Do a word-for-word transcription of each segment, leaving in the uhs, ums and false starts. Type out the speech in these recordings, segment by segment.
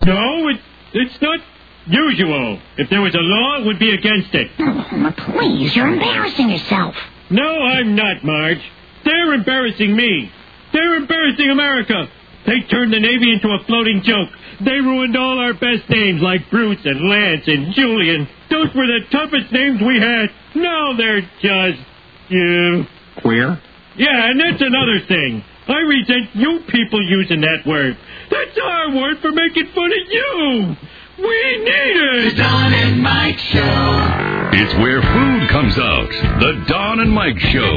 No, it, it's not usual. If there was a law, it would be against it. Oh, please, you're embarrassing yourself. No, I'm not, Marge. They're embarrassing me. They're embarrassing America. They turned the Navy into a floating joke. They ruined all our best names like Bruce and Lance and Julian. Those were the toughest names we had. Now they're just, you... Queer? Yeah, and that's another thing. I resent you people using that word. That's our word for making fun of you. We need it. The Don and Mike Show. It's where food comes out. The Don and Mike Show.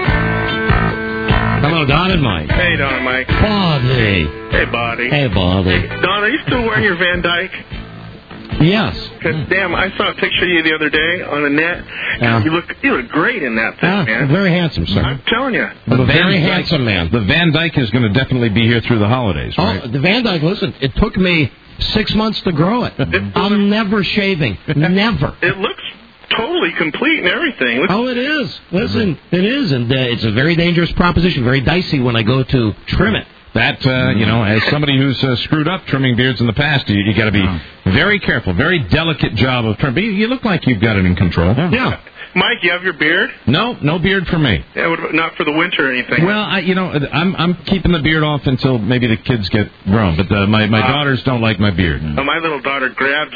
Hello, Don and Mike. Hey, Don and Mike. Bobby. Hey, Buddy. Hey, Bobby. Don, are you still wearing your Van Dyke? Yes. Cause, damn, I saw a picture of you the other day on the net. Yeah. You look, you look great in that thing, Yeah, man. very handsome, sir. I'm telling you. I'm a very Van handsome man. The Van Dyke is going to definitely be here through the holidays, right? Oh, the Van Dyke, listen, it took me six months to grow it. I'm never shaving. Never. It looks totally complete and everything. Looks- Oh, it is. Listen, it is, and uh, it's a very dangerous proposition, very dicey when I go to trim it. That, uh, you know, as somebody who's uh, screwed up trimming beards in the past, you, you got to be very careful, very delicate job of trimming. You, you look like you've got it in control. Yeah. yeah. Mike, you have your beard? No, no beard for me. Yeah, what about, not for the winter or anything. Well, I, you know, I'm I'm keeping the beard off until maybe the kids get grown. But uh, my my Uh, daughters don't like my beard. Oh, my little daughter grabs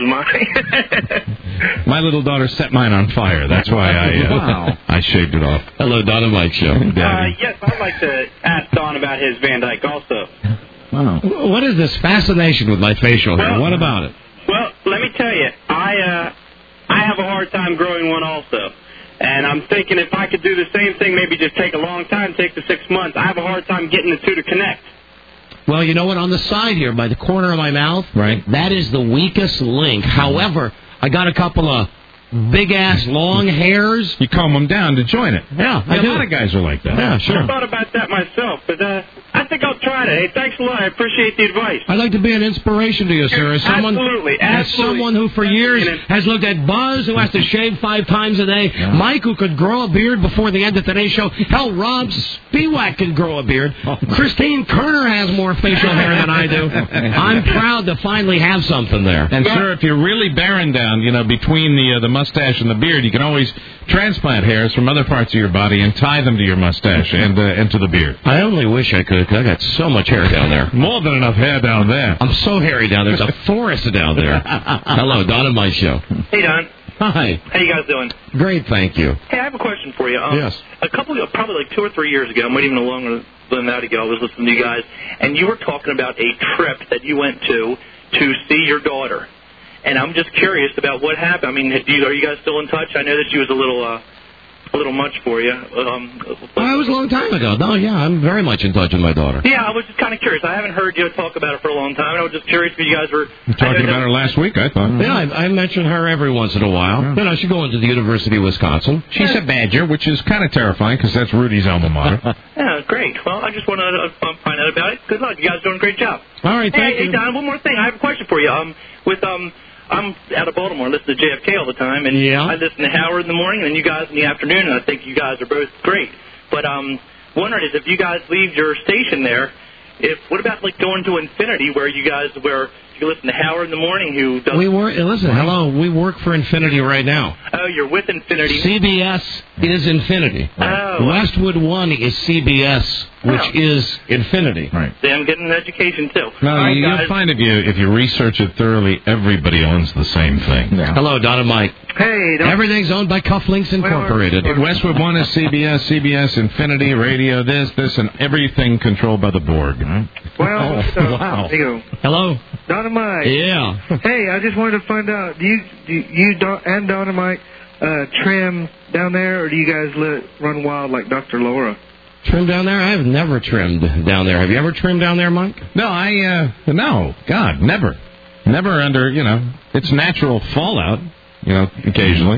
mine. My little daughter set mine on fire. That's why I uh, Wow. I shaved it off. Hello, Don and Mike Show. Uh, yes, I'd like to ask Don about his Van Dyke also. Wow. What is this fascination with my facial hair? Well- What about it? Well, let me tell you, I uh, I have a hard time growing one also. And I'm thinking if I could do the same thing, maybe just take a long time, take the six months. I have a hard time getting the two to connect. Well, you know what? On the side here, by the corner of my mouth, Right. that is the weakest link. However, I got a couple of big-ass long hairs. You comb them down to join it. Yeah, I a do. lot of guys are like that. Yeah, I sure. thought about that myself, but uh, I think I'll try it. Hey, thanks a lot. I appreciate the advice. I'd like to be an inspiration to you, sir. As someone, Absolutely, as absolutely. someone who for years has looked at Buzz, who has to shave five times a day, Mike, who could grow a beard before the end of today's show. Hell, Rob Spiewak can grow a beard. Christine Kerner has more facial hair than I do. I'm proud to finally have something there. And sir, if you're really barren down, you know, between the uh, the mustache and the beard, you can always transplant hairs from other parts of your body and tie them to your mustache and uh, and to the beard. I only wish I could, 'cause I got so much hair down there. More than enough hair down there. I'm so hairy down there. There's a forest down there. Hello, Don and my show. Hey, Don. Hi. How you guys doing? Great, thank you. Hey, I have a question for you. Um, Yes. A couple of, probably like two or three years ago, maybe even longer than that ago, I was listening to you guys, and you were talking about a trip that you went to to see your daughter. And I'm just curious about what happened. I mean, do you, are you guys still in touch? I know that she was a little, uh, a little much for you. Um, Oh, it was a long time ago. No, yeah, I'm very much in touch with my daughter. yeah, I was just kind of curious. I haven't heard you talk about it for a long time. I was just curious if you guys were Talking about her last week, I thought. Yeah, I, I mention her every once in a while. You know, she's going to the University of Wisconsin. She's a Badger, which is kind of terrifying because that's Rudy's alma mater. Yeah, great. Well, I just wanted to uh, find out about it. Good luck. You guys are doing a great job. All right, thank hey, you. Hey, Don, one more thing. I have a question for you. Um, with um, I'm out of Baltimore. I listen to J F K all the time, and Yeah. I listen to Howard in the morning, and then you guys in the afternoon. And I think you guys are both great. But um, wondering is if you guys leave your station there, if what about like going to Infinity, where you guys where you listen to Howard in the morning, who does? We work. Listen, hello. We work for Infinity right now. Oh, you're with Infinity. C B S is Infinity. Oh. Westwood One is C B S, which Oh. is Infinity. Right. See, I'm getting an education too. No, All right, you, guys. you'll find if you if you research it thoroughly, everybody owns the same thing. Hello, Don and Mike. Hey, Don. Everything's owned by Cufflinks Incorporated. Westwood One is C B S, C B S, Infinity, Radio, this, this, and everything controlled by the Borg. Right? Well, Oh, uh, wow. there you go. Hello. Dynamite. Yeah. Hey, I just wanted to find out, do you, do you Don, and Dynamite uh, trim down there, or do you guys let it run wild like Doctor Laura? Trim down there? I have never trimmed down there. Have you ever trimmed down there, Mike? No, I, uh, no, God, never. Never under, you know, it's natural fallout, you know, occasionally.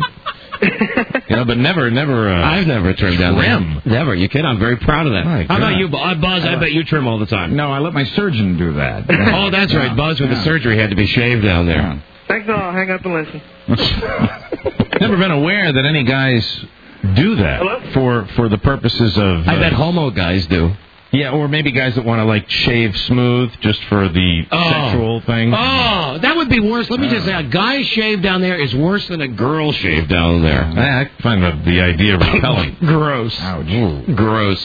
You know, but never, never, uh, I've never trimmed down trim. there. Never. You kid? I'm very proud of that. My How about God. you, Bu- Buzz? I bet you trim all the time. No, I let my surgeon do that. Oh, that's right. Buzz with the surgery had to be shaved down there. Thanks a lot. I'll hang up and listen. Never been aware that any guys do that Hello? for for the purposes of. I uh, bet homo guys do. Yeah, or maybe guys that want to, like, shave smooth just for the Oh. sexual thing. Oh, that would be worse. Let me just say, a guy shave down there is worse than a girl shave down there. I, I find the, the idea repelling. Gross. Ouch. Gross.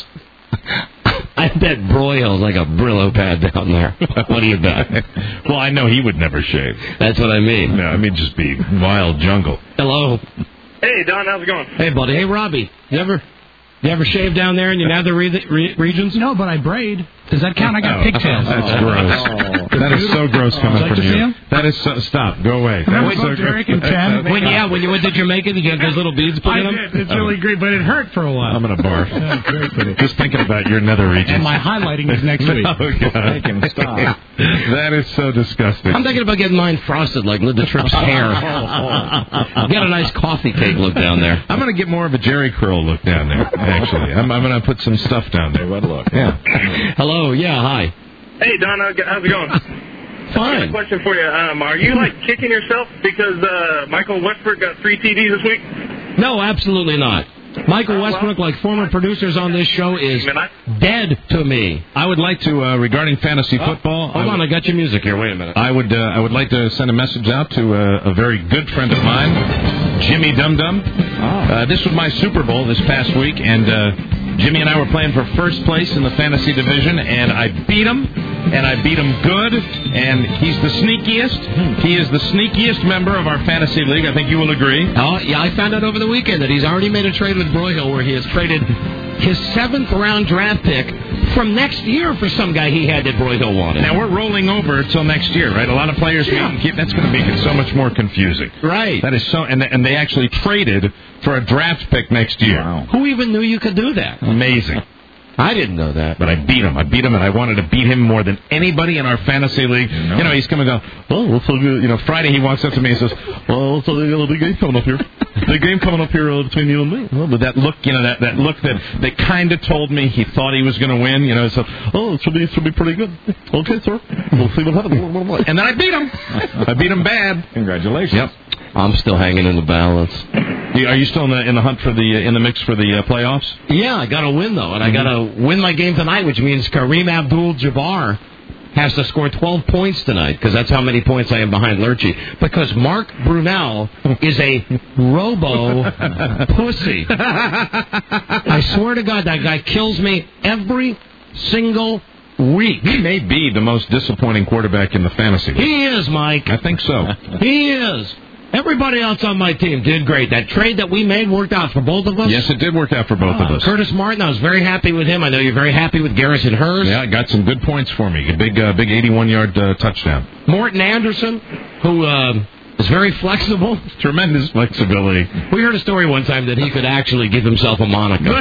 I bet Broyhill's like a Brillo pad down there. What do you bet? Well, I know he would never shave. That's what I mean. No, I mean just be wild jungle. Hello. Hey, Don, how's it going? Hey, buddy. Hey, Robbie. You ever you ever shave down there in your nether re- re- regions? No, but I braid. Does that count? I got Oh, pigtails. That's gross. That is so gross coming Would you like from to see you. him? That is so... Stop. Go away. That Remember is so both Derek gross. and Chad? When, yeah, when you went to Jamaica, did you have those little beads put I in them? did. It's really great, but it hurt for a while. I'm going to barf. Yeah, great for it. Just thinking about your nether regions. And my highlighting is next week. Oh, God. Make him stop. That is so disgusting. I'm thinking about getting mine frosted like Linda Tripp's hair. Get a nice coffee cake look down there. I'm going to get more of a Jerry curl look down there, actually. I'm, I'm going to put some stuff down there. What look? Yeah. Hello, yeah, hi. Hey, Don, how's it going? I got a Fine. question for you. Um, are you, like, kicking yourself because uh, Michael Westbrook got three T Ds this week? No, absolutely not. Michael Westbrook, like former producers on this show, is dead to me. I would like to, uh, regarding fantasy football... Hold I on, would, I got your music here. Wait a minute. I would, uh, I would like to send a message out to uh, a very good friend of mine, Jimmy Dum Dum. Uh, this was my Super Bowl this past week, and uh, Jimmy and I were playing for first place in the fantasy division, and I beat him, and I beat him good, and he's the sneakiest. He is the sneakiest member of our fantasy league. I think you will agree. Oh, yeah, I found out over the weekend that he's already made a trade with Broyhill where he has traded his seventh round draft pick from next year for some guy he had that Broyhill wanted. Now, we're rolling over until next year, right? A lot of players, Yeah. we keep, that's going to make it so much more confusing. Right. That is so, and, and they actually traded for a draft pick next year. Wow. Who even knew you could do that? Amazing. I didn't know that. But I beat him. I beat him, and I wanted to beat him more than anybody in our fantasy league. You know, he's coming down. Oh, so good. You know, Friday he walks up to me and says, "Well, so they got a big game coming up here. Big game coming up here uh, between you and me." Well, but that look, you know, that, that look that that kind of told me he thought he was going to win. You know, so oh, it should be it should be pretty good. Okay, sir. We'll see what happens. And then I beat him. I beat him bad. Congratulations. Yep. I'm still hanging in the balance. Are you still in the in the hunt for the uh, in the mix for the uh, playoffs? Yeah, I got to win, though, and I got to win my game tonight, which means Kareem Abdul-Jabbar has to score twelve points tonight, because that's how many points I am behind Lurchie. Because Mark Brunell is a robo-pussy. I swear to God, that guy kills me every single week. He may be the most disappointing quarterback in the fantasy league. He is, Mike. I think so. He is. Everybody else on my team did great. That trade that we made worked out for both of us. Yes, it did work out for both Oh, of us. Curtis Martin, I was very happy with him. I know you're very happy with Garrison Hurst. Yeah, got some good points for me. A big, uh, big eighty-one-yard uh, touchdown. Morton Anderson, who uh, is very flexible. Tremendous flexibility. We heard a story one time that he could actually give himself a moniker.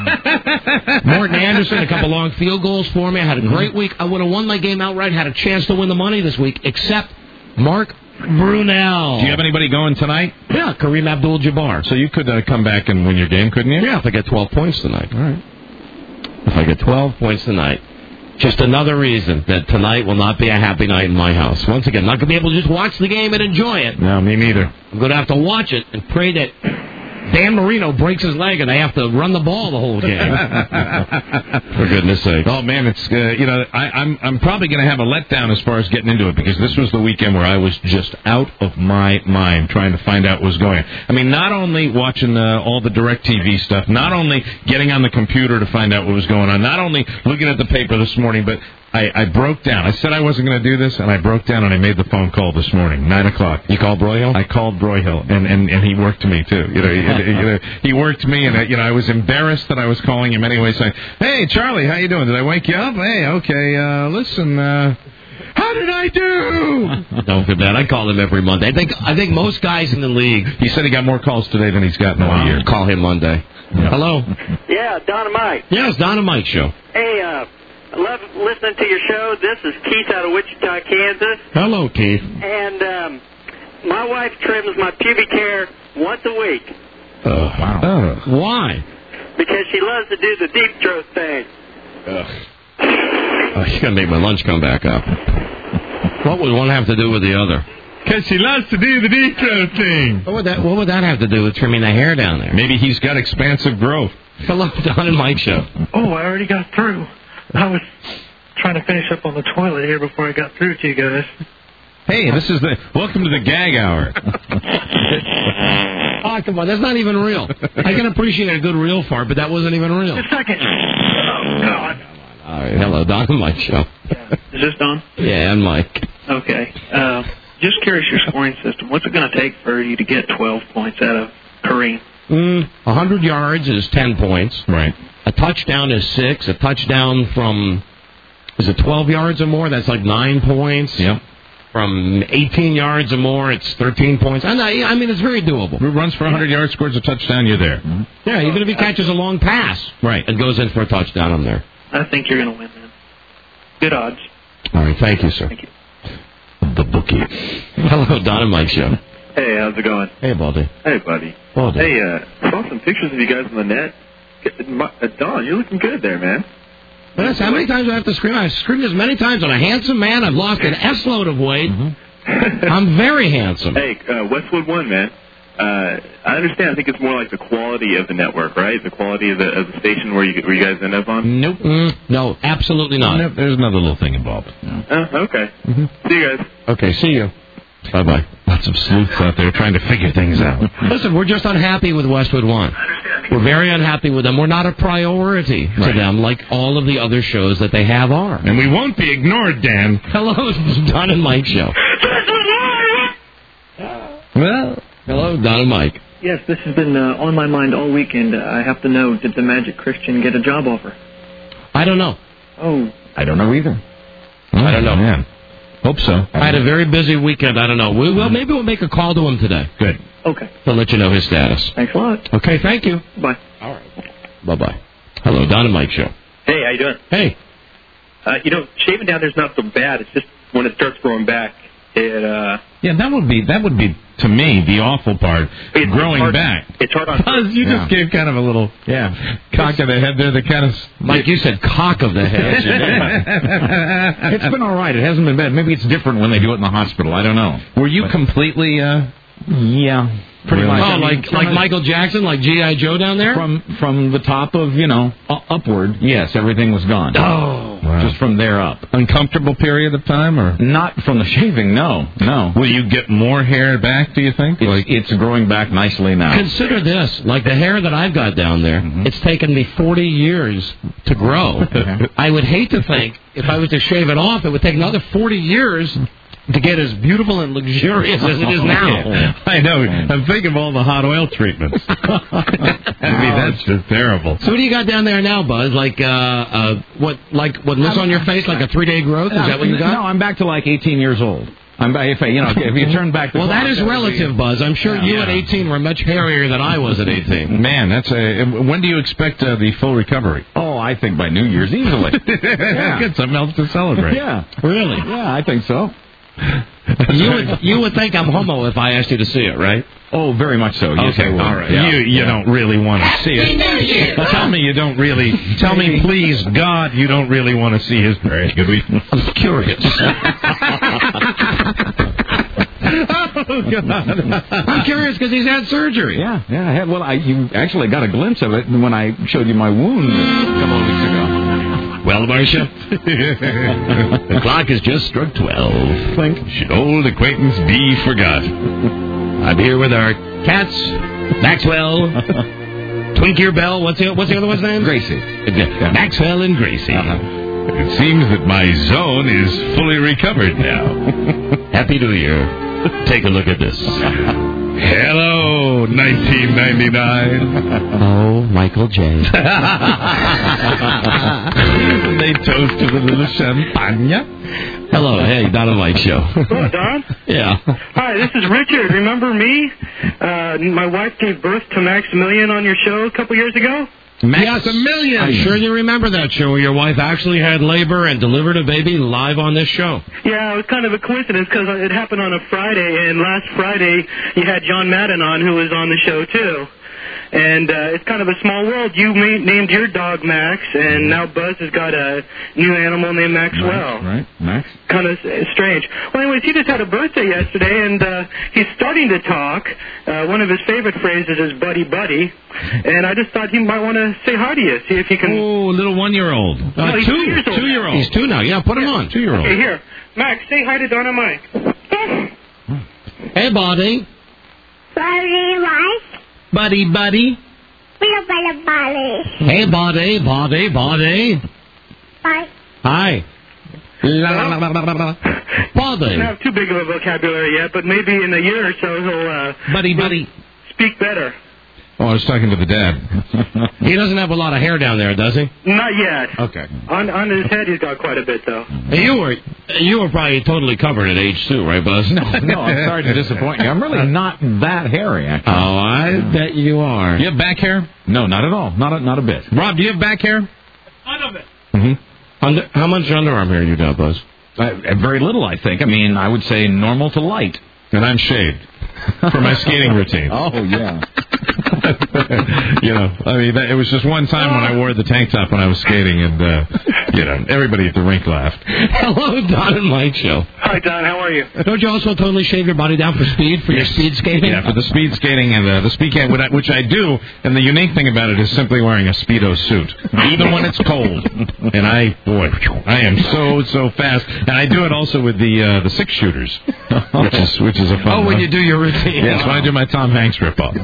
Morton Anderson, a couple long field goals for me. I had a great week. I would have won my game outright, had a chance to win the money this week, except Mark Brunell. Do you have anybody going tonight? Yeah, Kareem Abdul-Jabbar. So you could uh, come back and win your game, couldn't you? Yeah, if I get twelve points tonight. All right. If I get twelve points tonight. Just another reason that tonight will not be a happy night in my house. Once again, not going to be able to just watch the game and enjoy it. No, me neither. I'm going to have to watch it and pray that Dan Marino breaks his leg and I have to run the ball the whole game. For goodness sake. Oh man, it's uh, you know I, I'm I'm probably going to have a letdown as far as getting into it, because this was the weekend where I was just out of my mind trying to find out what was going on. I mean, not only watching uh, all the DirecTV stuff, not only getting on the computer to find out what was going on, not only looking at the paper this morning, but I, I broke down. I said I wasn't going to do this, and I broke down, and I made the phone call this morning, nine o'clock. You called Broyhill? I called Broyhill, and, and, and he worked me, too. You know, you, you know, he worked me, and, you know, I was embarrassed that I was calling him anyway, saying, "Hey, Charlie, how you doing? Did I wake you up? Hey, okay, uh, listen, uh, how did I do?" Don't feel bad. I call him every Monday. I think I think most guys in the league... He said he got more calls today than he's gotten all year. Call him Monday. Yeah. Hello? Yeah, Don and Mike. Yeah, it's Don and Mike show. Hey, uh, I love listening to your show. This is Keith out of Wichita, Kansas. Hello, Keith. And um, my wife trims my pubic hair once a week Uh, wow. Uh, why? because she loves to do the deep throat thing. Oh, you're going to make my lunch come back up. What would one have to do with the other? Because she loves to do the deep throat thing. What would that What would that have to do with trimming the hair down there? Maybe he's got expansive growth. Hello, Don and Mike show. Oh, I already got through. I was trying to finish up on the toilet here before I got through to you guys. Hey, this is the welcome to the gag hour. Oh, come on, that's not even real. I can appreciate a good real fart, but that wasn't even real. A second. Oh, God. All right, hello, Don and Mike show. Is this Don? Yeah, and Mike. Okay. Uh, just curious your scoring system. What's it going to take for you to get twelve points out of Kareem? Mm, one hundred yards is ten points. Right. A touchdown is six. A touchdown from, is it twelve yards or more? That's like nine points. Yep. From eighteen yards or more, it's thirteen points. And I, I mean, it's very doable. Who runs for one hundred yards, scores a touchdown, you're there. Mm-hmm. Yeah, even if he catches a long pass. Right. And goes in for a touchdown, I'm there. I think you're going to win, man. Good odds. All right, thank you, sir. Thank you. The bookie. Hello, Don and Mike show. Hey, how's it going? Hey, Baldy. Hey, buddy. Baldy. Hey, uh, saw some pictures of you guys on the net. Uh, Don, you're looking good there, man. That's how many times do I have to scream? I've screamed as many times. I'm a handsome man. I've lost an S-load of weight. Mm-hmm. I'm very handsome. Hey, uh, Westwood One, man. Uh, I understand. I think it's more like the quality of the network, right? The quality of the, of the station where you where you guys end up on. Nope. Mm, no, absolutely not. Nope, there's another little thing involved. No. Oh, okay. Mm-hmm. See you guys. Okay, see you. Bye-bye. Lots of sleuths out there trying to figure things out. Listen, we're just unhappy with Westwood One. We're very unhappy with them. We're not a priority to right. them like all of the other shows that they have are. And we won't be ignored, Dan. Hello, Don and Mike show. Well, hello, Don and Mike. Yes, this has been uh, on my mind all weekend. Uh, I have to know, did the Magic Christian get a job offer? I don't know. Oh. I don't know either. Oh, I don't know. Man. Hope so. I had a very busy weekend. I don't know. We, well, maybe we'll make a call to him today. Good. Okay. To let you know his status. Thanks a lot. Okay, thank you. Bye. All right. Bye-bye. Hello, Don and Mike show. Hey, how you doing? Hey. Uh, you know, shaving down there's not so bad. It's just when it starts growing back, it, uh... Yeah, that would be, that would be to me, the awful part. It's growing hard, back. It's hard on... Buzz, you yeah. just gave kind of a little yeah cock of the head there that kind of... Like you said, cock of the head. It's been all right. It hasn't been bad. Maybe it's different when they do it in the hospital. I don't know. Were you but, completely... Uh, yeah. Pretty really? much. Oh, I mean, like like a, Michael Jackson, like G I. Joe down there? From from the top of, you know, uh, upward, yes, everything was gone. Oh. Wow. Just from there up. Uncomfortable period of time, or? Not from the shaving, no, no. Will you get more hair back, do you think? It's, like, it's growing back nicely now. Consider this, like the hair that I've got down there, mm-hmm. it's taken me forty years to grow. I would hate to think, if I was to shave it off, it would take another forty years to get as beautiful and luxurious as it is now. I know. I'm thinking of all the hot oil treatments. I mean, that's just terrible. So what do you got down there now, Buzz? Like, uh, uh, what, like, what looks on your face, like a three-day growth? Is that what you got? No, I'm back to like eighteen years old. I'm back, if I, you know, if you turn back. The well, clock, that is that relative, be, Buzz. I'm sure yeah, you yeah. at eighteen were much hairier than I was at eighteen. Man, that's a. When do you expect uh, the full recovery? Oh, I think by New Year's easily. Yeah. Get something else to celebrate. Yeah, really? Yeah, I think so. you would you would think I'm homo if I asked you to see it, right? Oh, very much so. Yes, okay, I will. all right. Yeah. You you yeah. don't really want to see it. Tell me you don't really. Tell me, please, God, you don't really want to see his. Very good. I'm curious. Oh, God. I'm curious because he's had surgery. Yeah, yeah. I had, well, I, you actually got a glimpse of it when I showed you my wound a couple of weeks ago. Well, Marcia, the clock has just struck twelve. Think, should old acquaintance be forgot? I'm here with our cats, Maxwell, Twinkie Bell. What's the what's the other one's name? Gracie. Yeah. Maxwell and Gracie. Uh-huh. It seems that my zone is fully recovered now. Happy New Year. Take a look at this. Hello, nineteen ninety-nine. Oh, Michael J. They toasted with a little champagne. Hello, hey, Don and Mike show. Hello, Don? Yeah. Hi, this is Richard. Remember me? Uh, my wife gave birth to Maximilian on your show a couple years ago. Maximilian! I'm sure you remember that show where your wife actually had labor and delivered a baby live on this show. Yeah, it was kind of a coincidence because it happened on a Friday, and last Friday you had John Madden on, who was on the show, too. and uh, it's kind of a small world. You ma- named your dog Max, and now Buzz has got a new animal named Maxwell. Right, Max. Kind of s- strange. Well, anyways, he just had a birthday yesterday, and uh, he's starting to talk. Uh, one of his favorite phrases is "buddy, buddy," and I just thought he might want to say hi to you, see if he can. Oh, little one-year-old. No, Uh, he's two, two years old two-year-old. He's two now. Yeah, put him on. Two-year-old. Okay, here, Max, say hi to Donna Mike. Hey, buddy. Buddy, Mike. Buddy, buddy. We're buddy, buddy. Hey, buddy, buddy, buddy. Bye. Hi. La, la, la, la, la, la, la. Buddy. Doesn't have too big of a vocabulary yet, but maybe in a year or so he'll uh, Buddy, buddy. speak better. Oh, I was talking to the dad. He doesn't have a lot of hair down there, does he? Not yet. Okay. On on his head, he's got quite a bit, though. You were you were probably totally covered at age two, right, Buzz? No, no, I'm sorry to disappoint you. I'm really not that hairy, actually. Oh, I bet you are. You have back hair? No, not at all. Not a, not a bit. Rob, do you have back hair? None of it. Mm-hmm. Under, how much underarm hair you got, Buzz? Uh, very little, I think. I mean, I would say normal to light. And I'm shaved for my skating routine. Oh, yeah. You know, I mean, that, it was just one time when I wore the tank top when I was skating, and, uh, you know, everybody at the rink laughed. Hello, Don and Mike Show. Hi, Don. How are you? Don't you also totally shave your body down for speed, for your speed skating? Yeah, for the speed skating and uh, the speed skating, which I do. And the unique thing about it is simply wearing a Speedo suit, even when it's cold. And I, boy, I am so so fast. And I do it also with the uh, the six shooters, which is which is a fun. Oh, when one. you do your routine. Yes, when I do my Tom Hanks ripoff.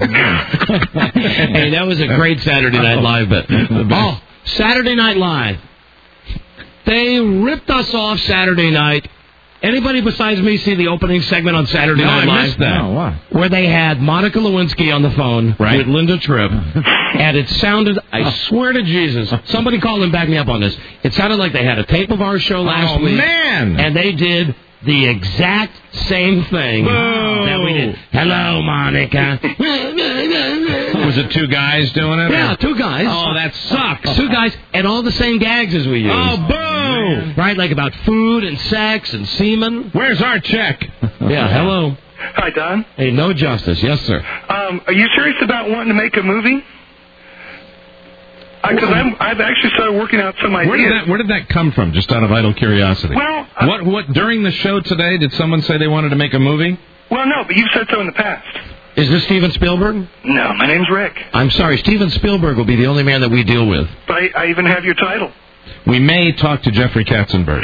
Hey, that was a great Saturday Night Live bit. Oh, Saturday Night Live. They ripped us off Saturday night. Anybody besides me see the opening segment on Saturday No, Night I Live? missed that. Oh, why? Where they had Monica Lewinsky on the phone Right. with Linda Tripp. And it sounded, I swear to Jesus, somebody call and back me up on this. It sounded like they had a tape of our show last Oh, week. man. And they did the exact same thing Whoa. that we did. Hello, Monica. Was it two guys doing it? Yeah, two guys. Oh, that sucks. Two guys, and all the same gags as we use. Oh, boo! Right, like about food and sex and semen. Where's our check? Yeah, hello. Hi, Don. Hey, no justice. Yes, sir. Um, are you serious about wanting to make a movie? Because I'm I've actually started working out some ideas. Where did that Where did that come from? Just out of idle curiosity. Well, I- what what during the show today did someone say they wanted to make a movie? Well, no, but you've said so in the past. Is this Steven Spielberg? No, my name's Rick. I'm sorry, Steven Spielberg will be the only man that we deal with. But I, I even have your title. We may talk to Jeffrey Katzenberg.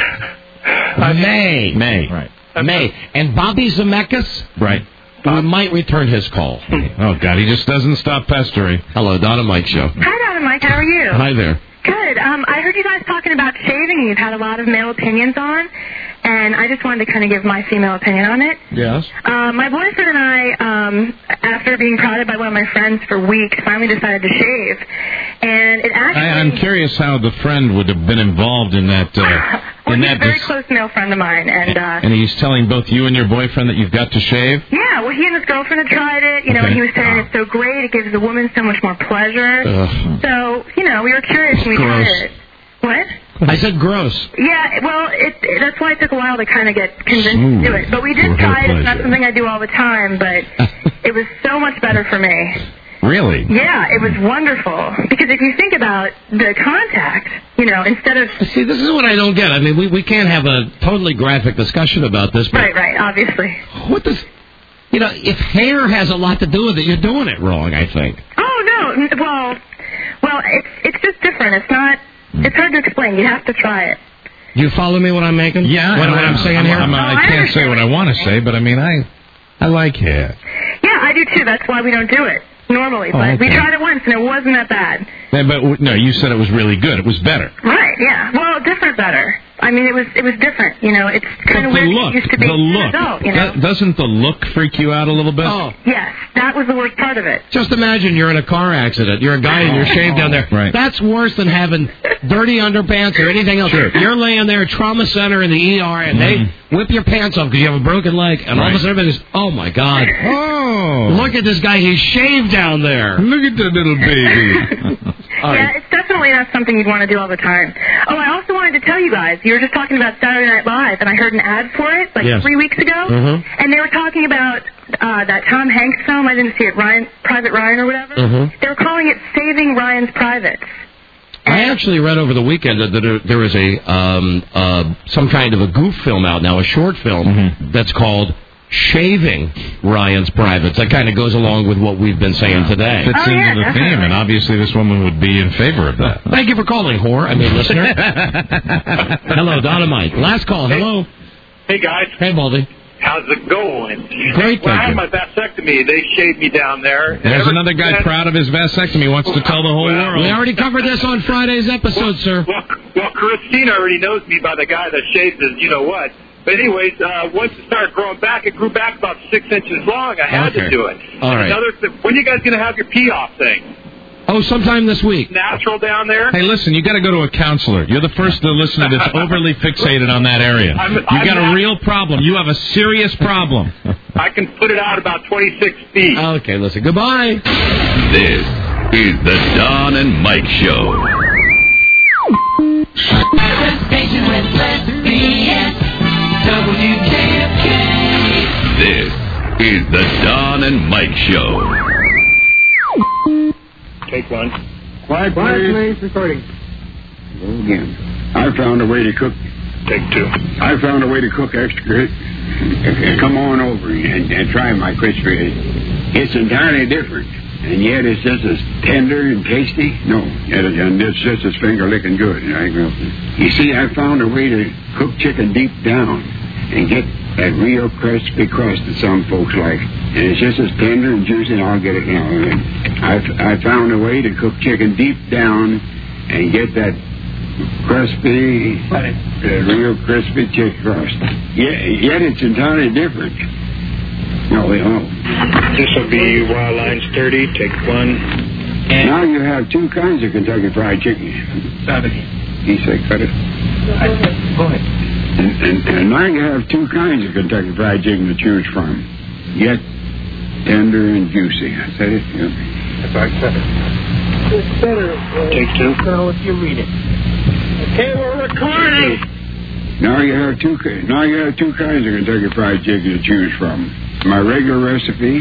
May. May. Right. May. And Bobby Zemeckis, Right. we might return his call. Oh God, he just doesn't stop pestering. Hello, Don and Mike Show. Hi, Don and Mike. How are you? Hi there. Good. Um, I heard you guys talking about shaving, and you've had a lot of male opinions on, and I just wanted to kind of give my female opinion on it. Yes. Uh, my boyfriend and I, um, after being prodded by one of my friends for weeks, finally decided to shave, and it actually... I, I'm curious how the friend would have been involved in that. Uh, well, in he's that a very dis- close male friend of mine, and... Uh, and he's telling both you and your boyfriend that you've got to shave. yeah, well, he and his girlfriend had tried it, you know, Okay. and he was saying it's so great, it gives the woman so much more pleasure. Ugh. So, you know, we were curious and we Gross. tried it. What? I said gross. Yeah, well, it, it, that's why it took a while to kind of get convinced Smooth to do it. But we did for her try it. It's not pleasure. something I do all the time, but it was so much better for me. Really? Yeah, it was wonderful. Because if you think about the contact, you know, instead of... See, this is what I don't get. I mean, we, we can't have a totally graphic discussion about this. But Right, right, obviously. what does... You know, if hair has a lot to do with it, you're doing it wrong, I think. Oh, no, n- well, well, it's it's just different. It's not... It's hard to explain. You have to try it. Do you follow me what I'm making? Yeah. What, and what I'm saying here? I'm, uh, Oh, I I can't say what I want to say, but I mean, I I like hair. Yeah, I do too. That's why we don't do it normally. Oh, But we okay. tried it once, and it wasn't that bad. Yeah, but w- no, you said it was really good. It was better. Right, yeah. Well, different better. I mean, it was it was different. You know, it's kind of But the weird. look, It used to be the look. adult, you know. Do- doesn't the look freak you out a little bit? Oh, Yes, that was the worst part of it. just imagine you're in a car accident. You're a guy and you're shaved down there. Right. That's worse than having dirty underpants or anything else. Sure. You're laying there, trauma center in the E R, and they whip your pants off because you have a broken leg, and all of a Right. sudden everybody's, oh, my God. Oh, Look at this guy. He's shaved down there. look at that little baby. All Yeah, right. it's definitely not something you'd want to do all the time. Oh, I also wanted to tell you guys, you were just talking about Saturday Night Live, and I heard an ad for it like Yes. three weeks ago, Mhm. and they were talking about uh, that Tom Hanks film. I didn't see it, Ryan, Private Ryan or whatever. Mm-hmm. They were calling it Saving Ryan's Privates. I actually read over the weekend that there, there is a um, uh, some kind of a goof film out now, a short film Mm-hmm. that's called Shaving Ryan's Privates. That kind of goes along with what we've been saying today. Fits into the theme, and obviously this woman would be in favor of that. Thank you for calling, whore. I mean, listener. Hello, Dynamite. Last call. Hello. Hey, guys. Hey, Baldy. How's it going? Great, When I thank had you. my vasectomy, they shaved me down there. There's another guy proud of his vasectomy, wants to tell the whole world. We already covered this on Friday's episode, sir. Well, well, Christina already knows me by the guy that shaves his you-know-what. But anyways, uh, once it started growing back, it grew back about six inches long. I had Okay. to do it. All right. Another th- when are you guys going to have your pee-off thing? Oh, sometime this week. Natural down there? Hey, listen, you got to go to a counselor. You're the first listener that's overly fixated on that area. I'm- You I'm got a not- real problem. You have a serious problem. I can put it out about twenty-six feet. Okay, listen. Goodbye. This is the Don and Mike Show. Station with lesbians, W K F K. This is the Don and Mike Show. Take one. Quiet, please. Recording. Go again. I found a way to cook. Take two. I found a way to cook extra good. Come on over and, and try my crispy. It's entirely different, and yet it's just as tender and tasty. No, and it's just as finger licking good. You see, I found a way to cook chicken deep down and get that real crispy crust that some folks like. And it's just as tender and juicy, and I'll get it now. I, I found a way to cook chicken deep down and get that crispy, uh, real crispy chicken crust. Yet, yet it's entirely different. No, we don't. This will be Wild Lines thirty. Take one. And now you have two kinds of Kentucky Fried Chicken. Seven. He said, cut it. Go ahead. And, and, and now you have two kinds of Kentucky Fried Chicken to choose from. Yet tender and juicy. I said it. Yeah. That's like seven. It's better. Take two. Colonel, if you read it. Okay, we're recording. Now you have two. ki- Now you have two kinds of Kentucky Fried Chicken to choose from. My regular recipe.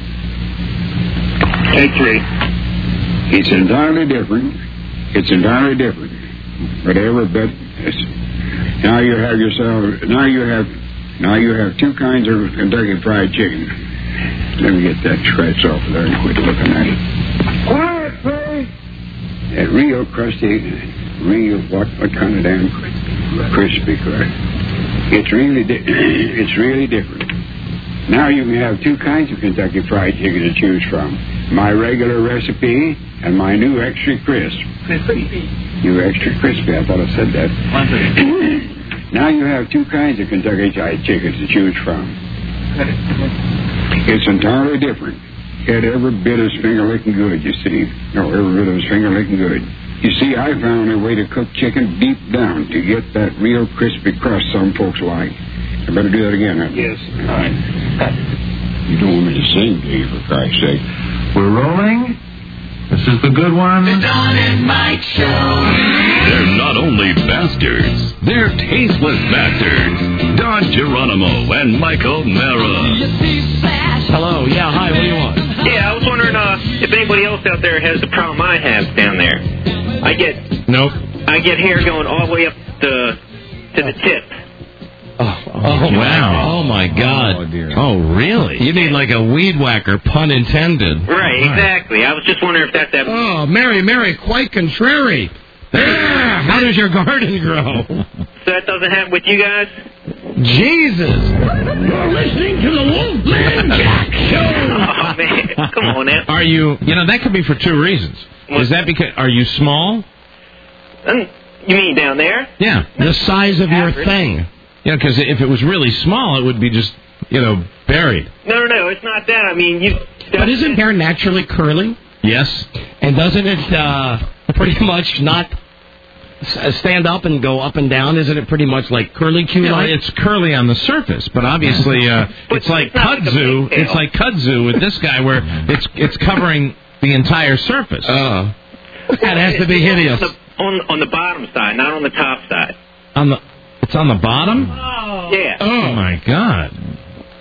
Take three. It's entirely different. It's entirely different. Whatever, but it's, now you have yourself. Now you have. Now you have two kinds of Kentucky Fried Chicken. Let me get that scratch off there and quit looking at it. Quiet, please. That real crusty, real what? What kind of damn crispy crust? It's really, di- it's really different. Now you can have two kinds of Kentucky Fried Chicken to choose from. My regular recipe and my new extra crisp. Crispy. New extra crispy. I thought I said that. Now you have two kinds of Kentucky Fried Chicken to choose from. It's entirely different. Yet every bit is finger licking good, you see. No, every bit is finger licking good. You see, I found a way to cook chicken deep down to get that real crispy crust some folks like. I better do that again, huh? Yes. All right. You don't want me to sing, do you, for Christ's sake? We're rolling. This is the good one. The Don and Mike Show. They're not only bastards, they're tasteless bastards. Don Geronimo and Michael Mara. Hello. Yeah, hi. What do you want? Yeah, I was wondering uh, if anybody else out there has the problem I have down there. I get Nope. I get hair going all the way up the to the tip. Oh, Oh, wow. Oh, my God. Oh, dear. Oh, really? You need like a weed whacker, pun intended. Right, exactly. I was just wondering if that's that. Oh, Mary, Mary, quite contrary. Ah, how does your garden grow? So that doesn't happen with you guys? Jesus. You're listening to the Wolfman Jack Show. Oh, man. Come on now. Are you, you know, that could be for two reasons. Is that because, are you small? Um, You mean down there? Yeah. The size of your Average. thing. You know, because if it was really small, it would be just, you know, buried. No, no, no. It's not that. I mean, you. But isn't hair naturally curly? Yes. And doesn't it uh, pretty much not s- stand up and go up and down? Isn't it pretty much like curly Q? You know, like? it's curly on the surface, but obviously uh, it's like kudzu. It's like kudzu with this guy, where it's it's covering the entire surface. Uh, that has to be hideous. On the, on, on the bottom side, not on the top side. On the, it's on the bottom. Yeah. Oh my God.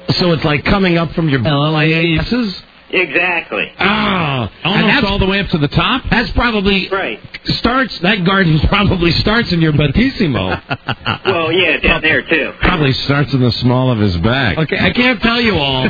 So it's like coming up from your L I A S's? Exactly. Ah, Almost all the way up to the top? That's probably right. Starts that garden probably starts in your battissimo. Well, yeah, down there too. Probably starts in the small of his back. Okay, I can't tell you all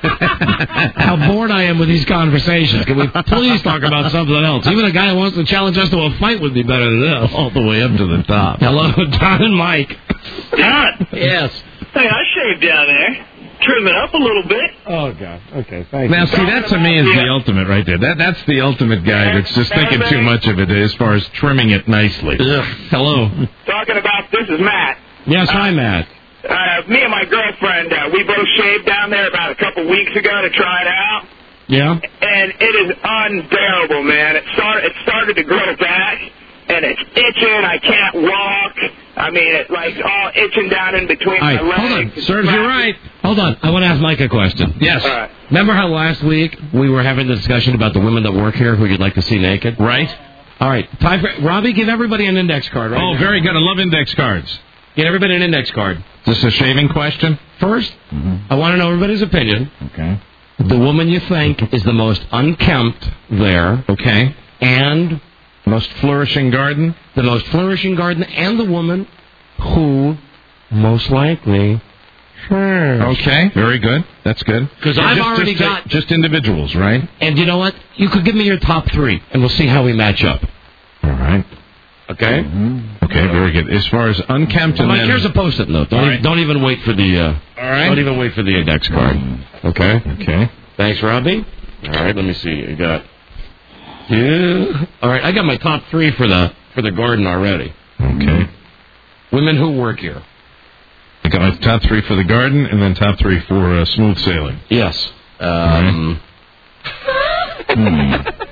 how bored I am with these conversations. Can we please talk about something else? Even a guy who wants to challenge us to a fight would be better than this. All the way up to the top. Hello, Don and Mike. Don. Yes. Hey, I shaved down there. Trim it up a little bit. Oh, God. Okay, thank Now, you. see, that to me is the ultimate right there. That That's the ultimate guy that's just thinking too much of it as far as trimming it nicely. Ugh. Hello. Talking about, this is Matt. Yes, hi, Matt. Uh, me and my girlfriend, uh, we both shaved down there about a couple weeks ago to try it out. Yeah? And it is unbearable, man. It started, it started to grow back, and it's itching. I can't walk. I mean, it's like all itching down in between All right, my hold legs. on. Serves you right. Hold on. I want to ask Mike a question. Yes. All right. Remember how last week we were having the discussion about the women that work here who you'd like to see naked? Right. All right. Time for, Robbie, give everybody an index card. Right Oh, now. very good. I love index cards. Get everybody an index card. Is this a shaving question? First, I want to know everybody's opinion. Okay. The woman you think is the most unkempt there. Okay. And most flourishing garden? The most flourishing garden, and the woman who most likely first. Okay, very good. That's good. Because So I've just, already just, uh, got... Just individuals, right? And you know what? You could give me your top three, and we'll see how we match up. All right. Okay? Mm-hmm. Okay, very good. As far as unkempt and Mike, then... here's a post-it note. Don't, All even, right. don't even wait for the... Uh, All right. Don't even wait for the index card. Okay? Okay. Thanks, Robbie. All right, let me see. You got... Yeah. All right, I got my top three for the for the garden already. Okay. Women who work here. I got my top three for the garden, and then top three for uh, smooth sailing. Yes. Um, Hmm.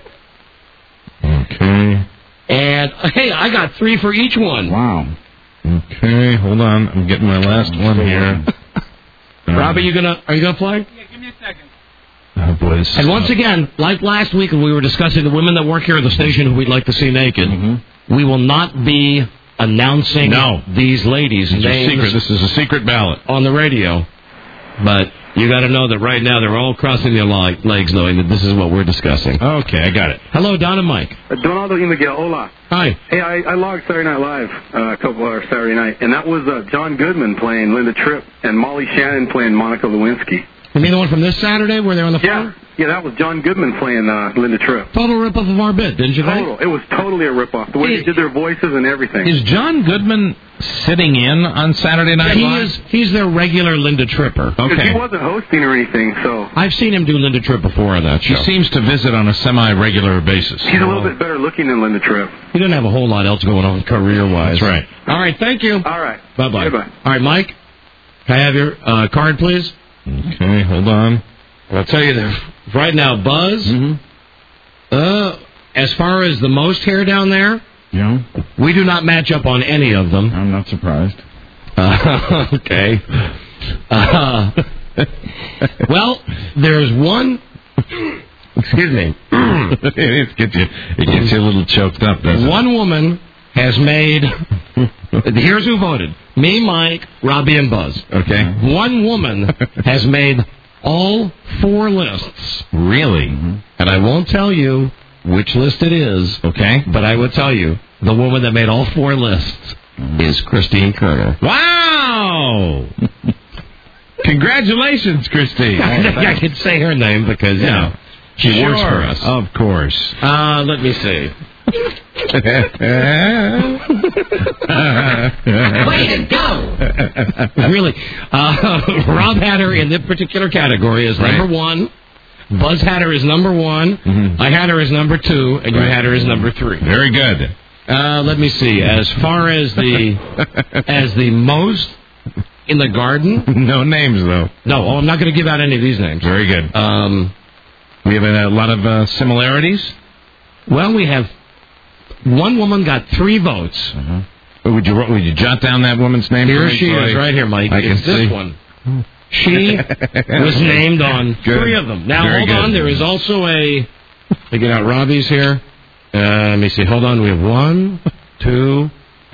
Okay. And, hey, I got three for each one. Wow. Okay, hold on. I'm getting my last one here. Robbie, you gonna are you gonna play? Yeah, give me a second. Oh, boy, this is And once tough. again, like last week when we were discussing the women that work here at the station who we'd like to see naked, we will not be announcing No. these ladies' It's a names secret. This is a secret ballot. on the radio. But you got to know that right now they're all crossing their li- legs knowing that this is what we're discussing. Okay, I got it. Hello, Don and Mike. Donaldo y Miguel, hola. Hi. Hey, I, I logged Saturday Night Live uh, a couple hours Saturday night, and that was uh, John Goodman playing Linda Tripp and Molly Shannon playing Monica Lewinsky. You mean the one from this Saturday where they're on the Yeah, phone? yeah, that was John Goodman playing uh, Linda Tripp. Total rip-off of our bit, didn't you think? Total. It was totally a ripoff. The way Hey, they did their voices and everything. Is John Goodman sitting in on Saturday Night He Live? is. He's their regular Linda Tripper. Because Okay. he wasn't hosting or anything, so I've seen him do Linda Tripp before on that He show. seems to visit on a semi-regular basis. he's a little bit better looking than Linda Tripp. He didn't have a whole lot else going on career-wise. That's right. All right, thank you. All right. Bye-bye. Goodbye. All right, Mike, can I have your uh, card, please? Okay, hold on. And I'll tell you this. Right now, Buzz, Mm-hmm. uh, as far as the most hair down there, Yeah, we do not match up on any of them. I'm not surprised. Uh, okay. Uh, well, there's one... Excuse me. it gets you. It gets you a little choked up, doesn't it? One woman has made... Here's who voted. Me, Mike, Robbie, and Buzz. Okay. One woman has made all four lists. Really? And I won't tell you which list it is. Okay. But I will tell you, the woman that made all four lists is Christine Kerner. Wow! Congratulations, Christine. I think I can say her name because, you know, she Sure. works for us. Of course. Uh, let me see. Way to go! Really. Uh, Rob had her in this particular category as number Right. one. Buzz had her as number one. Mhm. I had her as number two. And you Right. had her as number three. Very good. Uh, let me see. As far as the as the most in the garden, No names, though. no. Oh, I'm not going to give out any of these names. Very good. Um, We have a, a lot of uh, similarities. well, we have one woman got three votes. Uh-huh. Would you would you jot down that woman's name? Here for me she so is, I- right here, Mike. I can it's this see. one. She was named on Good. three of them. Now, Very hold good. on. There is also a... Let me get out Robbie's here. Uh, let me see. Hold on. We have one, two,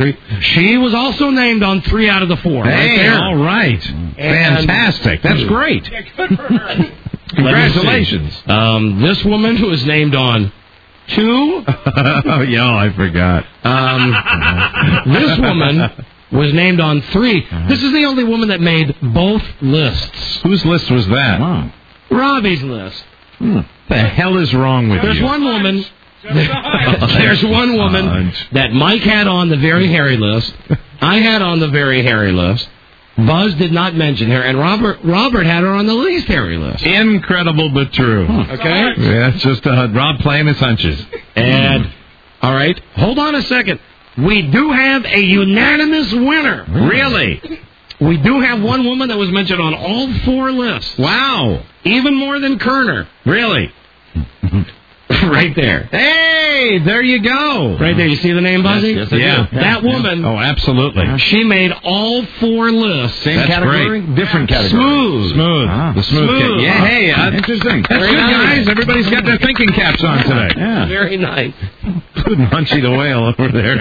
Three. She was also named on three out of the four. Hey, right there. all right. And- Fantastic. That's great. Congratulations. Um, this woman who was named on two. Oh, yeah, I forgot. Um, this woman was named on three. This is the only woman that made both lists. Whose list was that? Wow. Robbie's list. Hmm. The hell is wrong with There's you? one woman. There's one woman that Mike had on the very hairy list. I had on the very hairy list. Buzz did not mention her, and Robert Robert had her on the least hairy list. Incredible but true. Okay? Yeah, it's just uh, Rob playing his hunches. And, all right, hold on a second. We do have a unanimous winner. Really? We do have one woman that was mentioned on all four lists. Wow. Even more than Kerner. Really? Right there. Hey, there you go. Right there. You see the name, Buzzy? Yes, yes, I yeah. do. That Yeah. woman. Oh, absolutely. She made all four lists. Same That's category? great. Different category. Smooth. Smooth. Ah. The smooth, Smooth. Ca- yeah, hey. Uh, Interesting. That's Very good, nice. guys. Everybody's got their thinking caps on today. Yeah. Very nice. Including Hunchy the Whale over there.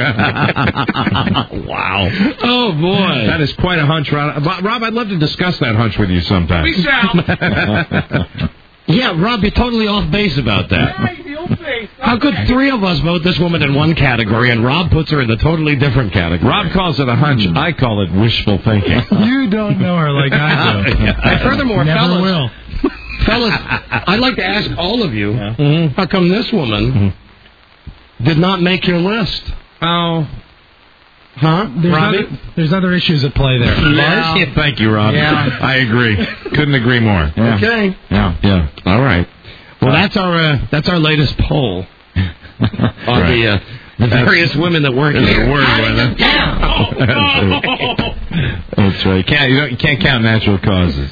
Wow. Oh, boy. That is quite a hunch, Rob. Rob, I'd love to discuss that hunch with you sometime. We shall. Yeah, Rob, you're totally off base about that. How could three of us vote this woman in one category and Rob puts her in the totally different category? Rob calls it a hunch. I call it wishful thinking. You don't know her like I do. And furthermore, Never fellas, will. fellas, I'd like to ask all of you, Mm-hmm. how come this woman did not make your list? Oh. Huh? There's Robbie? other, there's other issues at play there. Yeah. Yeah, thank you, Rob. Yeah. I agree. Couldn't agree more. Yeah. Okay. Yeah. Yeah. All right. Well, that's our uh, that's our latest poll on Right. the uh, the various women that work There's here. a word with it. That's right. You can't, you, don't, you can't count natural causes.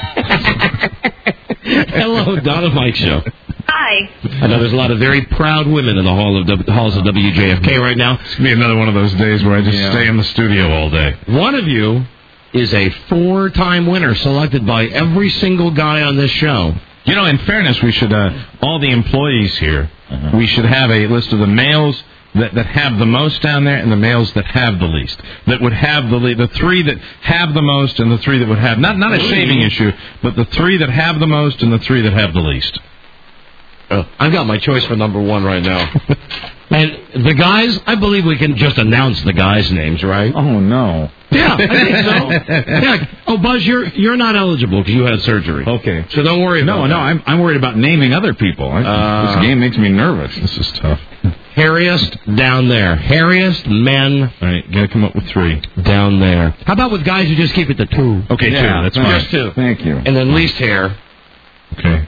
Hello, Donna Mike Show. Hi. I know there's a lot of very proud women in the hall of w- halls of W J F K right now. It's going to be another one of those days where I just Yeah. stay in the studio all day. One of you is a four-time winner selected by every single guy on this show. You know, in fairness, we should, uh, all the employees here, Uh-huh. we should have a list of the males that, that have the most down there and the males that have the least. That would have the le- the three that have the most and the three that would have, not, not a shaming issue, but the three that have the most and the three that have the least. Oh, I've got my choice for number one right now. And the guys, I believe we can just announce the guys' names, right? Oh, no. Yeah, I think so. Yeah. Oh, Buzz, you're you're not eligible because you had surgery. Okay. So don't worry about No, that. no, I'm I'm worried about naming other people. I, Uh, this game makes me nervous. This is tough. Hairiest down there. Hairiest men All right, got to come up with three. down there. How about with guys who just keep it to two? Okay, Yeah, two. That's thanks. fine. Just two. Thank you. And then least hair. Okay.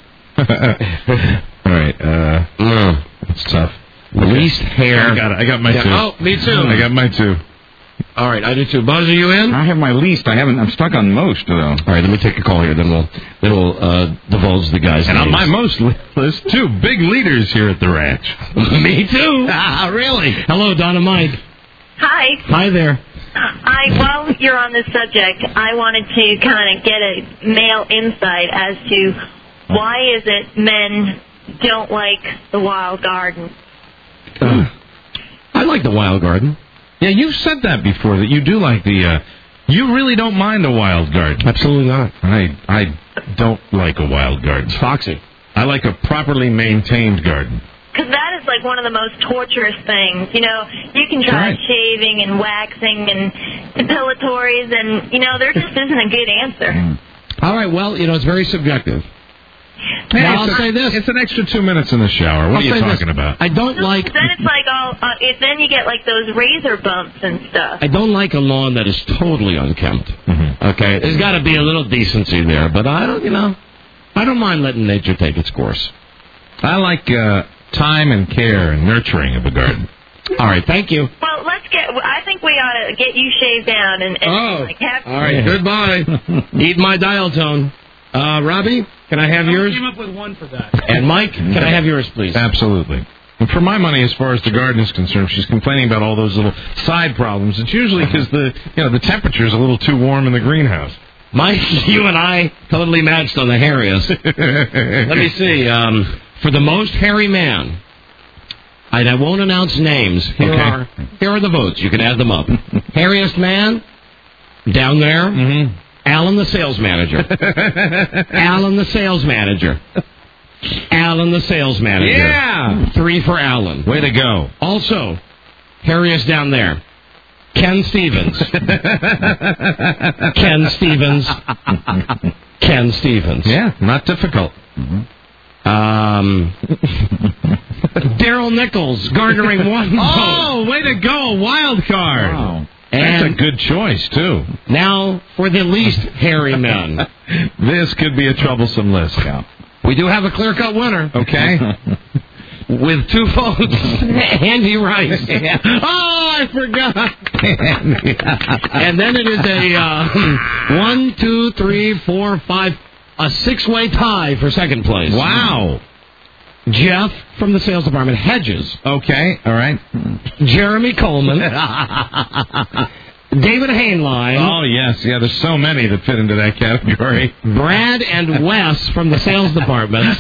All right. Uh, Mm. that's tough. Least hair. I got it. I got my Yeah. two. Oh, me too. I got my two. All right, I do too. Buzz, are you in? I have my least. I haven't. I'm stuck on most though. All right, let me take a call here. Then we'll then we'll uh, divulge the guys' And on names. my most list, two big leaders here at the ranch. Me too. Ah, really? Hello, Donna Mike. Hi. Hi there. I, while you're on this subject, I wanted to kind of get a male insight as to why is it men don't like the wild garden. Uh, I like the Wild Garden. Yeah, you've said that before, that you do like the, uh, you really don't mind a wild garden. Absolutely not. I, I don't like a wild garden. It's foxy. I like a properly maintained garden. Because that is like one of the most torturous things. You know, you can try Right. shaving and waxing and depilatories, and, you know, there just isn't a good answer. All right, well, you know, it's very subjective. Hey, Now, it's I'll a- say this. It's an extra two minutes in the shower. What I'll are you say talking this. about? I don't like Then it's like all, uh, it, then you get like those razor bumps and stuff. I don't like a lawn that is totally unkempt. Mm-hmm. Okay, there's got to be a little decency there, but I don't, you know, I don't mind letting nature take its course. I like uh, time and care and nurturing of a garden. All right, thank you. Well, let's get, I think we ought to get you shaved down and, and Oh, like have all right, goodbye. Eat my dial tone. Uh, Robbie, can I have yours? I came up with one for that. And Mike, can I have yours, please? Absolutely. And for my money, as far as the garden is concerned, she's complaining about all those little side problems. It's usually because the, you know, the temperature is a little too warm in the greenhouse. Mike, you and I totally matched on the hairiest. Let me see. Um, for the most hairy man, I, I won't announce names. Here Okay. are here are the votes. You can add them up. Hairiest man, down there, Mm-hmm. Alan the sales manager. Alan the sales manager. Alan the sales manager. Yeah. Three for Alan. Way to go. Also, hairiest down there, Ken Stevens. Ken Stevens. Ken Stevens. Yeah, not difficult. Um, Daryl Nichols garnering one vote. Oh, way to go. Wild card. Wow. That's And a good choice, too. now for the least hairy men. This could be a troublesome list. We do have a clear-cut winner. Okay. With two votes, Andy Rice. Oh, I forgot. And then it is a uh, one, two, three, four, five, a six-way tie for second place. Wow. Jeff from the sales department, Hedges. Okay, all right. Jeremy Coleman. David Hainline. Oh, yes. Yeah, there's so many that fit into that category. Brad and Wes from the sales department.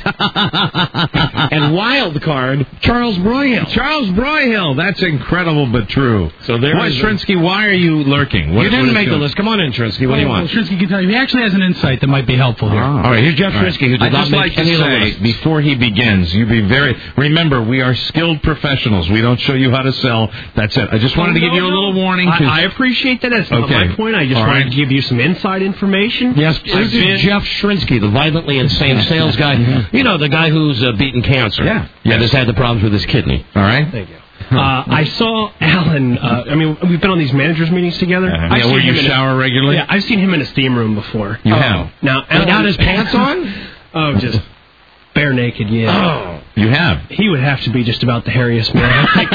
And wild card, Charles Broyhill. Charles Broyhill. That's incredible but true. So there Why, is a- Shrinsky, why are you lurking? What, you didn't what is make the going- list. Come on in, Shrinsky. What do you want? Well, Shrinsky can tell you. He actually has an insight that might be helpful here. Ah. All right, here's Jeff All right. Shrinsky, who did I'd not just make like to any of the say, lists. before he begins, you be very... Remember, we are skilled professionals. We don't show you how to sell. That's it. I just wanted to give you a little warning. 'cause- I, I appreciate that. That's not Okay. my point. I just All wanted right. to give you some inside information. Yes, I've this been- is Jeff Shrinsky, the violently insane sales guy. You know, the guy who's uh, beaten cancer. Yeah. And has had the problems with his kidney. All right? Thank you. Uh, I saw Alan. Uh, I mean, we've been on these managers meetings together. Uh-huh. I've Yeah, seen where you him in a- shower regularly? Yeah, I've seen him in a steam room before. You Oh. have? Now, Without Alan- his pants on? Oh, just bare naked. Yeah. You have? He would have to be just about the hairiest man.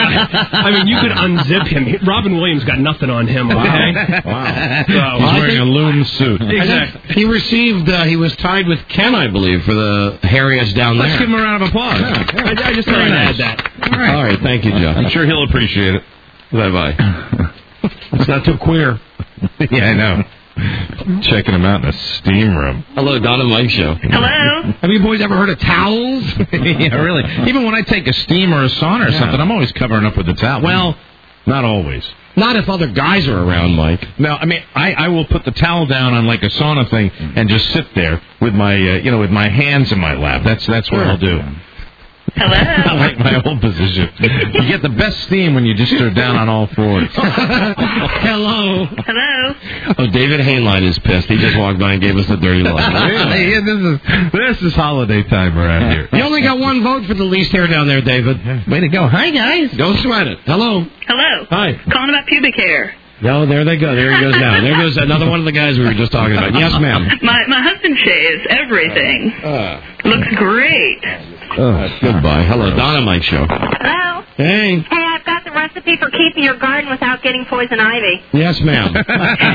I mean, you could unzip him. He- Robin Williams got nothing on him. Okay. Wow. So, He's wearing a loom suit. Exactly. He received, uh, he was tied with Ken, I believe, for the hairiest down there. Let's give him a round of applause. I, I just thought Very I'd nice. add that. All right. All right, thank you, Jeff. I'm sure he'll appreciate it. Bye-bye. It's not too queer. Yeah, I know. Checking him out in a steam room. Hello, Don and Mike Show. Hello? Have you boys ever heard of towels? Yeah, really. Even when I take a steam or a sauna or Yeah. something, I'm always covering up with the towel. Well, not always. Not if other guys are around, Mike. No, I mean, I, I will put the towel down on like a sauna thing and just sit there with my, uh, you know, with my hands in my lap. That's that's what I'll do. Hello? I like my old position. You get the best steam when you just are down on all fours. Hello. Hello? Oh, David Hainline is pissed. He just walked by and gave us the dirty look. Yeah, this is this is holiday time around here. You only got one vote for the least hair down there, David. Way to go. Hi, guys. Don't sweat it. Hello. Hello? Hi. Calling about pubic hair. No, there they go. There he goes now. There goes another one of the guys we were just talking about. Yes, ma'am. My my husband shaves everything. Uh, Looks great. oh, goodbye. Hello, Donna Mike Show. Hello? Hey. Hey, I've got the recipe for keeping your garden without getting poison ivy. Yes, ma'am. Is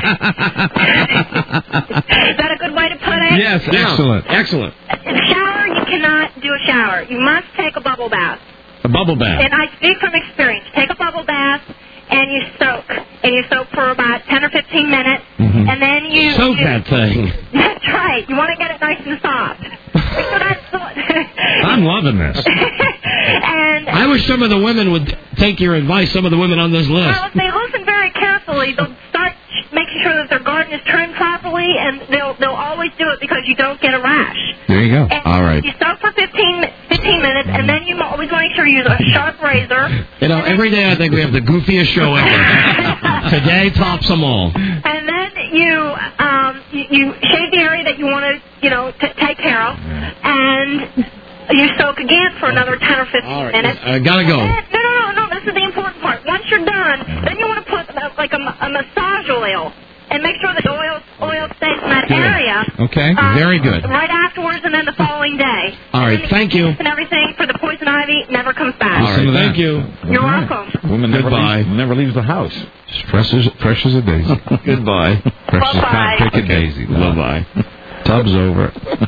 that a good way to put it? Yes, Yeah. excellent. Excellent. Shower, you cannot do a shower. You must take a bubble bath. A bubble bath. And I speak from experience. Take a bubble bath and you soak. And you soak for about ten or fifteen minutes. Mm-hmm. And then you... Soak you, that thing. That's right. You want to get it nice and soft. So that's I'm loving this. and I wish some of the women would take your advice, some of the women on this list. well, if they listen very carefully, they'll start making sure that their garden is trimmed properly, and they'll they'll always do it because you don't get a rash. There you go. And All right. You soak for fifteen, fifteen minutes, and then you always want to make sure you use a sharp razor. You know, every day I think we have the goofiest show ever. Today tops them all. And then you um you, you shave the area that you want to you know t- take care of, and you soak again for another ten or fifteen All right. minutes. I gotta go. And then- no, no, no, no. This is the important part. Once you're done, then you want to put uh, like a, ma- a massage oil. And make sure that the oil, oil stays in that Good. area. Okay. um, Very good. Right afterwards and then the following day. All right, And then the thank you. And everything for the poison ivy never comes back. All right, thank you. You're welcome. Woman never Goodbye. leaves, never leaves the house. Fresh as, fresh as a daisy. Goodbye. Fresh as Bye-bye. pick a daisy. Bye-bye. Tub's over.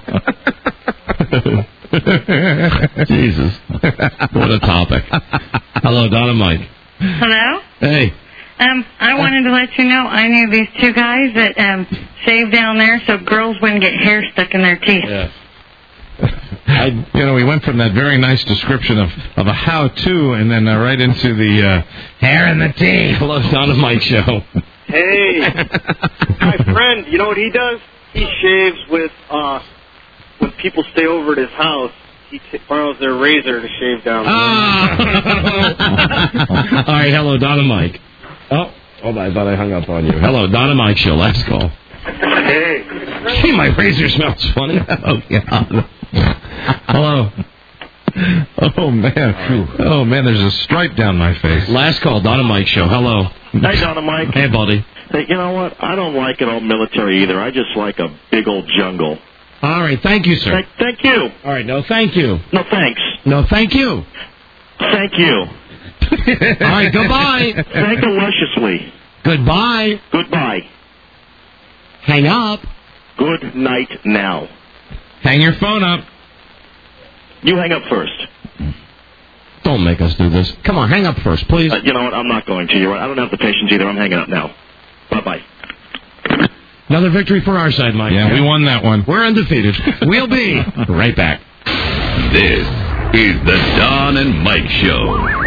Jesus. What a topic. Hello, Donna Mike. Hello? Hey. Um, I wanted to let you know I knew these two guys that um, shaved down there so girls wouldn't get hair stuck in their teeth. Yes. I, you know, we went from that very nice description of, of a how-to and then uh, right into the uh, hair and the tea. Hello, Don and Mike show. Hey, my friend, you know what he does? He shaves with, uh, when people stay over at his house, he t- borrows their razor to shave down. Ah. All right, hello, Don and Mike. Oh, hold on, I thought I hung up on you. Hello, Don and Mike show, last call. Hey. Gee, my razor smells funny. Oh, God. Hello. Oh, man. Oh, man, there's a stripe down my face. Last call, Don and Mike show. Hello. Hey, Don and Mike. Hey, buddy. Hey, you know what? I don't like it all military either. I just like a big old jungle. All right, thank you, sir. Thank, thank you. All right, no, thank you. No, thanks. No, thank you. Thank you. All right, goodbye. Thank deliciously. Goodbye. Goodbye. Hang up. Good night now. Hang your phone up. You hang up first. Don't make us do this. Come on, hang up first, please. Uh, you know what? I'm not going to. You're right. I don't have the patience either. I'm hanging up now. Bye-bye. Another victory for our side, Mike. Yeah, we won that one. We're undefeated. We'll be right back. This is the Don and Mike Show.